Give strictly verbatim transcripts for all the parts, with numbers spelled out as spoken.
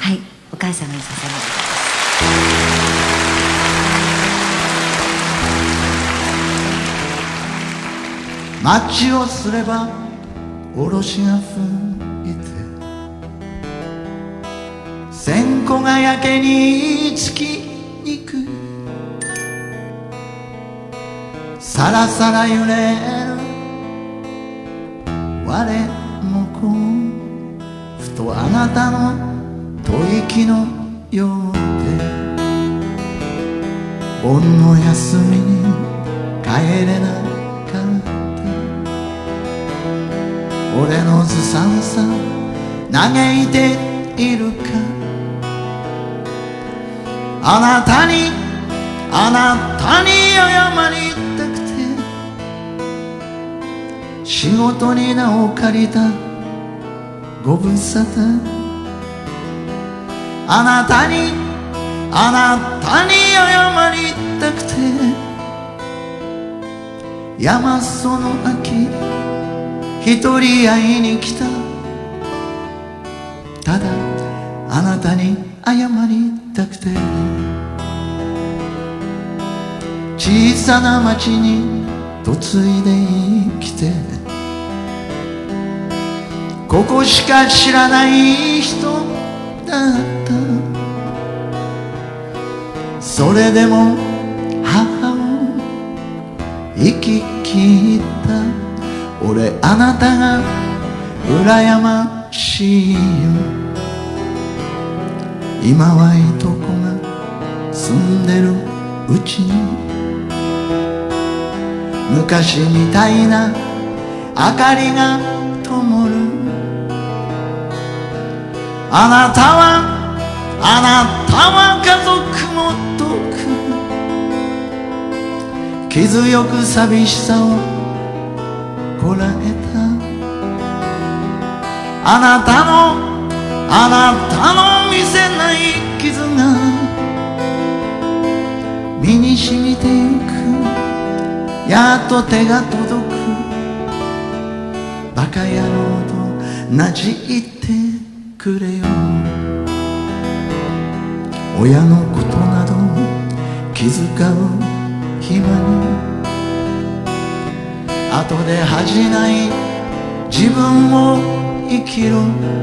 はい、お母様に捧げて。 街をすればおろしが吹いて、線香がやけにつきにくい、さらさら揺れる我もこう、ふとあなたの吐息のようで、盆の休みに帰れなかった俺のずさんさ嘆いているか、あなたにあなたに謝りたくて、仕事に名を借りたご無沙汰、あなたにあなたに謝りたくて、山裾の秋一人会いに来た、ただあなたに謝りたくて、小さな町に嫁いで生きて、ここしか知らない人だった、それでも母を生き切った俺、あなたが羨ましいよ。今はいとこが住んでるうちに、昔みたいな明かりが灯る、あなたはあなたは家族も遠く、気強く寂しさをこらえた、あなたのあなたの見せない傷が身に染みてゆく、やっと手が届く、バカ野郎となじってくれよ。親のことなど気遣う暇に、後で恥じない自分を生きろ、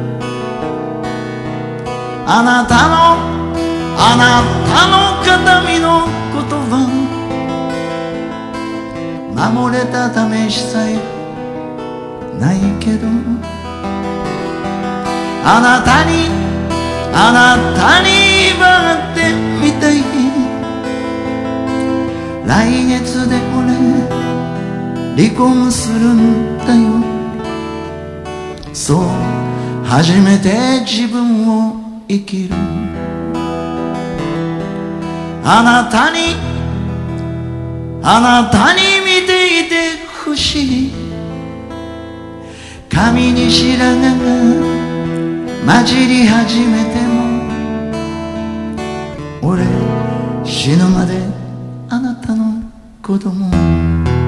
あなたのあなたの形見の言葉、守れた試しさえないけど、あなたにあなたに威張ってみたい、来月で俺離婚するんだよ、そう初めて自分を生きる、あなたにあなたに見ていてほしい、髪に白髪が混じり始めても、俺死ぬまであなたの子供